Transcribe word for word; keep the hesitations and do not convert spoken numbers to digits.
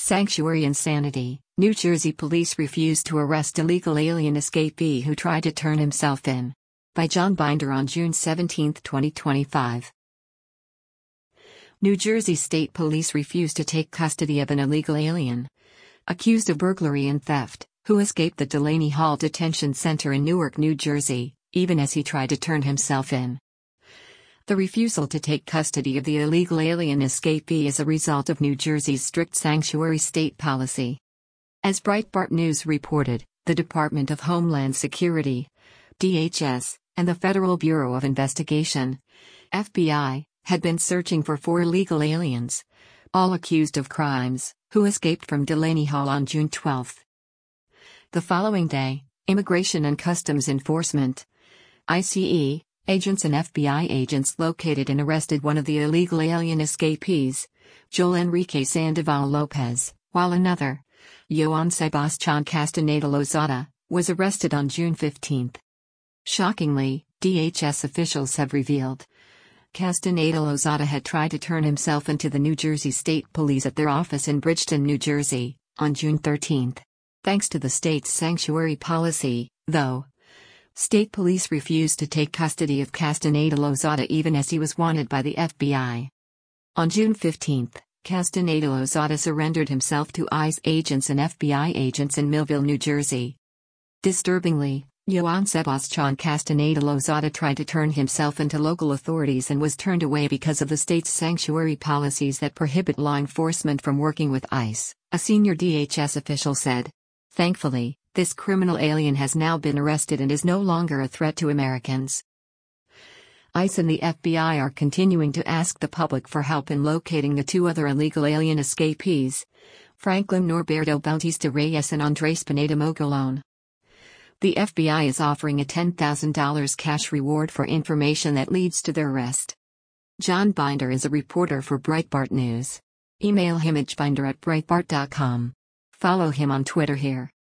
Sanctuary insanity. New Jersey police refused to arrest illegal alien escapee who tried to turn himself in. By John Binder on June seventeenth, twenty twenty-five. New Jersey State Police refused to take custody of an illegal alien accused of burglary and theft, who escaped the Delaney Hall Detention Center in Newark, New Jersey, even as he tried to turn himself in. The refusal to take custody of the illegal alien escapee is a result of New Jersey's strict sanctuary state policy. As Breitbart News reported, the Department of Homeland Security, D H S, and the Federal Bureau of Investigation, F B I, had been searching for four illegal aliens, all accused of crimes, who escaped from Delaney Hall on June twelfth. The following day, Immigration and Customs Enforcement, I C E, agents and F B I agents located and arrested one of the illegal alien escapees, Joel Enrique Sandoval Lopez, while another, Joan Sebastian Castaneda Lozada, was arrested on June fifteenth. Shockingly, D H S officials have revealed Castaneda Lozada had tried to turn himself into the New Jersey State Police at their office in Bridgeton, New Jersey, on June thirteenth. Thanks to the state's sanctuary policy, though, state police refused to take custody of Castaneda Lozada even as he was wanted by the F B I. On June fifteenth, Castaneda Lozada surrendered himself to ICE agents and F B I agents in Millville, New Jersey. Disturbingly, Joan Sebastian Castaneda Lozada tried to turn himself into local authorities and was turned away because of the state's sanctuary policies that prohibit law enforcement from working with ICE, a senior D H S official said. Thankfully, this criminal alien has now been arrested and is no longer a threat to Americans. ICE and the F B I are continuing to ask the public for help in locating the two other illegal alien escapees, Franklin Norberto Bautista Reyes and Andres Pineda Mogolon. The F B I is offering a ten thousand dollars cash reward for information that leads to their arrest. John Binder is a reporter for Breitbart News. Email him at binder at breitbart dot com. Follow him on Twitter here.